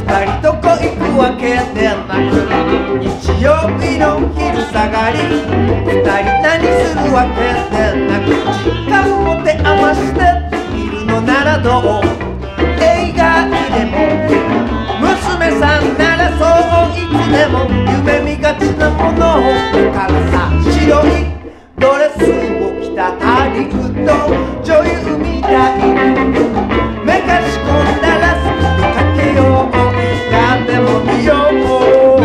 二人どこ行くわけでなく、日曜日の昼下がり二人何するわけでなく、時間持て余しているのならどう、映画にでも娘さんならそういつでも夢見がちなものをからさ、白いドレスを着たハリウッド女優みたいに目が仕込んだらスピードかけよう、何でも見よう。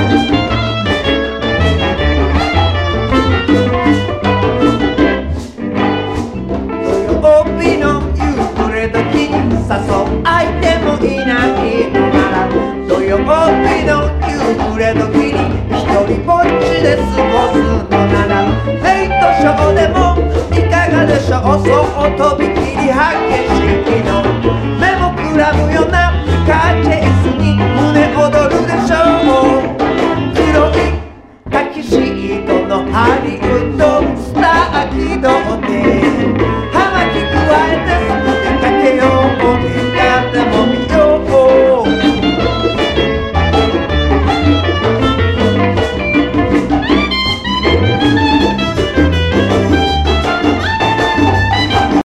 土曜日の夕暮れ時に誘う相手もいないのなら、土曜日の夕暮れ時に一人ぼっちで過ごすのなら、ヘイトショーでもいかがでしょう。そうとびきり激しいの目もくらむようなカーチェイスに胸躍るでしょう。黒いタキシードのハリ